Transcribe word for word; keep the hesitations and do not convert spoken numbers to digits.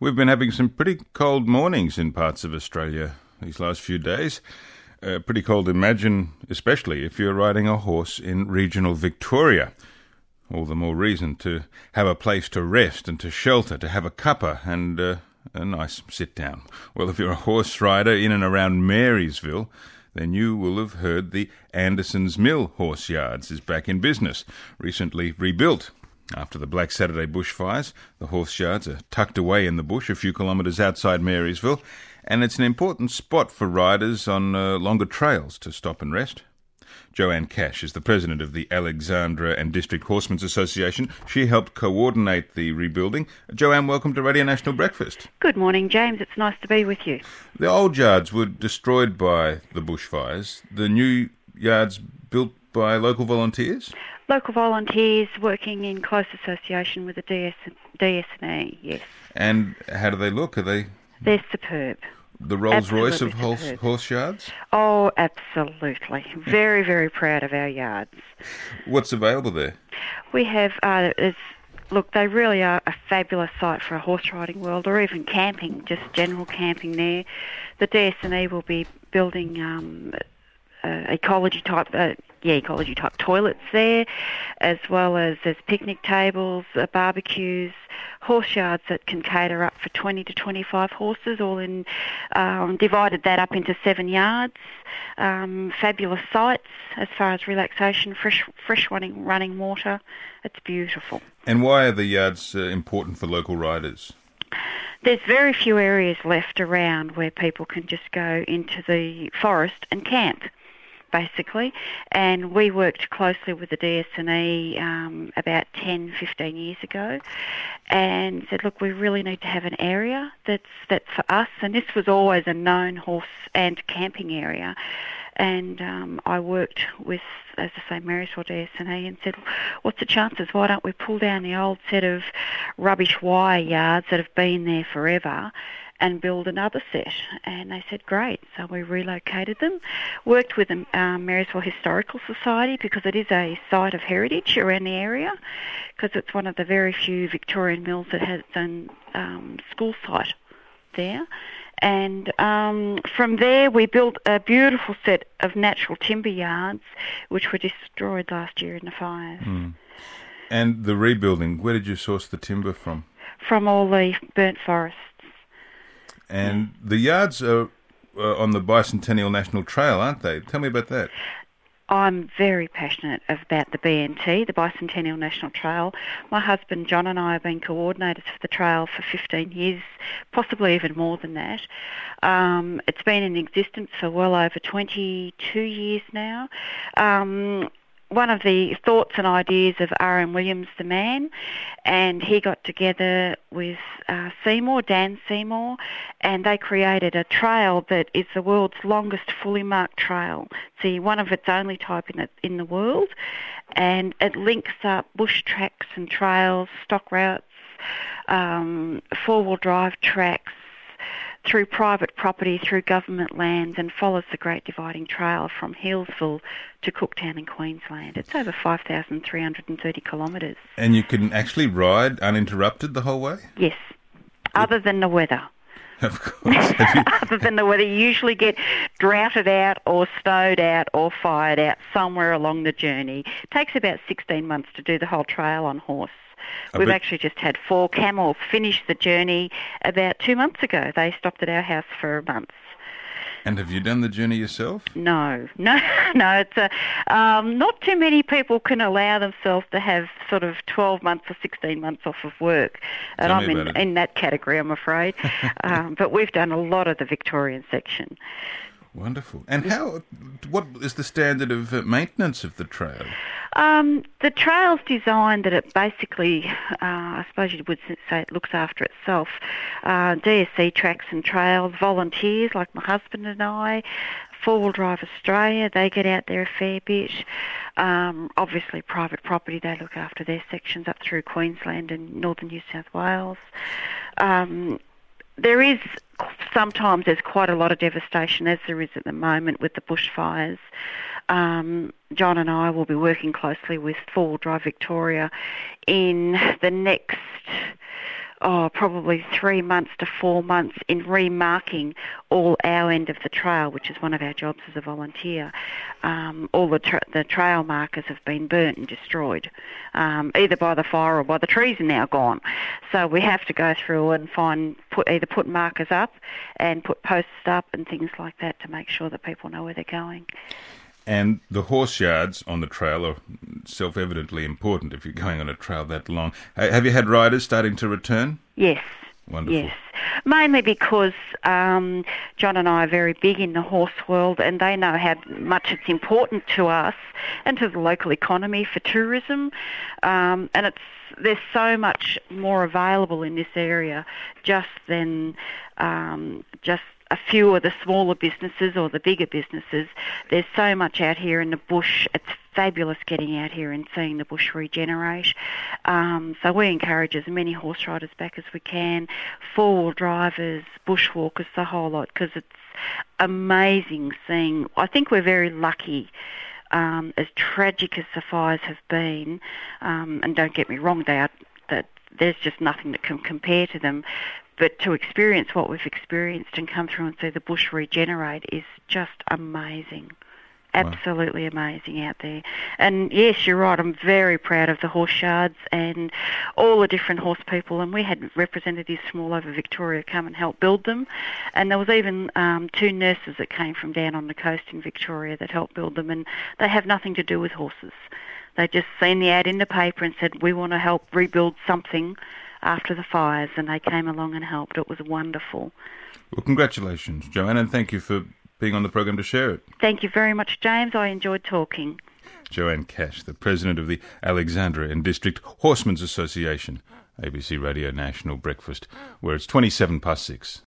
We've been having some pretty cold mornings in parts of Australia these last few days. Uh, pretty cold, imagine, especially if you're riding a horse in regional Victoria. All the more reason to have a place to rest and to shelter, to have a cuppa and uh, a nice sit-down. Well, if you're a horse rider in and around Marysville, then you will have heard the Andersons Mill Horse Yards is back in business, recently rebuilt. After the Black Saturday bushfires, the horse yards are tucked away in the bush a few kilometres outside Marysville, and it's an important spot for riders on uh, longer trails to stop and rest. Joanne Cash is the president of the Alexandra and District Horsemen's Association. She helped coordinate the rebuilding. Joanne, welcome to Radio National Breakfast. Good morning, James. It's nice to be with you. The old yards were destroyed by the bushfires. The new yards built by local volunteers? Local volunteers working in close association with the D S, D S N E, yes. And how do they look? Are they... They're superb. The Rolls-Royce of Absolutely horse, superb. horse yards? Oh, absolutely. Very, very proud of our yards. What's available there? We have, uh, it's, look, they really are a fabulous site for a horse riding world, or even camping, just general camping there. The D S N E will be building um, uh, ecology type, uh, yeah, ecology type toilets there, as well as there's picnic tables, uh, barbecues, horse yards that can cater up for twenty to twenty-five horses, all in, um, divided that up into seven yards. Um, fabulous sites as far as relaxation, fresh, fresh running, running water. It's beautiful. And why are the yards uh, important for local riders? There's very few areas left around where people can just go into the forest and camp, basically. And we worked closely with the D S N E um, about ten, fifteen years ago and said, look, we really need to have an area that's that's for us. And this was always a known horse and camping area. And um, I worked with, as I say, Marysville D S N E and said, what's the chances? Why don't we pull down the old set of rubbish wire yards that have been there forever and build another set? And they said, great. So we relocated them, worked with the um, Marysville Historical Society because it is a site of heritage around the area, because it's one of the very few Victorian mills that has its own um, school site there. And um, from there we built a beautiful set of natural timber yards which were destroyed last year in the fires. Mm. And the rebuilding, where did you source the timber from? From all the burnt forests. And the yards are uh, on the Bicentennial National Trail, aren't they? Tell me about that. I'm very passionate about the B N T, the Bicentennial National Trail. My husband John and I have been coordinators for the trail for fifteen years, possibly even more than that. Um, it's been in existence for well over twenty-two years now. Um, one of the thoughts and ideas of R M Williams, the man, and he got together with uh, Seymour, Dan Seymour, and they created a trail that is the world's longest fully marked trail. See, one of its only type in, it, in the world, and it links up bush tracks and trails, stock routes, um, four-wheel drive tracks, through private property, through government lands, and follows the Great Dividing Trail from Healesville to Cooktown in Queensland. It's over five thousand three hundred thirty kilometres. And you can actually ride uninterrupted the whole way? Yes, other than the weather. Of course. Have you... Other than the weather, you usually get droughted out or snowed out or fired out somewhere along the journey. It takes about sixteen months to do the whole trail on horse. We've bet... actually just had four camels finish the journey about two months ago. They stopped at our house for a month. And have you done the journey yourself? No, no, no. It's a, um, not too many people can allow themselves to have sort of twelve months or sixteen months off of work. And Tell I'm me in, about it. in that category, I'm afraid. um, but we've done a lot of the Victorian section. Wonderful. And how? What is the standard of uh, maintenance of the trail? Um, the trail's designed that it basically, uh, I suppose you would say it looks after itself. Uh, D S C Tracks and Trails, volunteers like my husband and I, Four-Wheel Drive Australia, they get out there a fair bit. Um, obviously private property, they look after their sections up through Queensland and northern New South Wales. Um, there is sometimes there's quite a lot of devastation, as there is at the moment with the bushfires. Um, John and I will be working closely with Four-Wheel Drive Victoria in the next, oh, probably three months to four months in remarking all our end of the trail, which is one of our jobs as a volunteer. Um, all the tra- the trail markers have been burnt and destroyed, um, either by the fire or by the trees are now gone. So we have to go through and find, put either put markers up and put posts up and things like that to make sure that people know where they're going. And the horse yards on the trail are self-evidently important if you're going on a trail that long. Have you had riders starting to return? Yes. Wonderful. Yes. Mainly because um, John and I are very big in the horse world, and they know how much it's important to us and to the local economy for tourism. Um, and it's there's so much more available in this area just than um, just a few of the smaller businesses or the bigger businesses. There's so much out here in the bush. It's fabulous getting out here and seeing the bush regenerate. Um, so we encourage as many horse riders back as we can, four-wheel drivers, bushwalkers, the whole lot, because it's amazing seeing. I think we're very lucky. Um, as tragic as the fires have been, um, and don't get me wrong, they are, that there's just nothing that can compare to them. But to experience what we've experienced and come through and see the bush regenerate is just amazing. Absolutely wow. Amazing out there. And yes, you're right, I'm very proud of the horse yards and all the different horse people. And we had representatives from all over Victoria come and help build them. And there was even um, two nurses that came from down on the coast in Victoria that helped build them. And they have nothing to do with horses. They just seen the ad in the paper and said, we want to help rebuild something after the fires, and they came along and helped. It was wonderful. Well, congratulations, Joanne, and thank you for being on the program to share it. Thank you very much, James. I enjoyed talking. Joanne Cash, the president of the Alexandria and District Horsemen's Association, A B C Radio National Breakfast, where it's twenty-seven past six.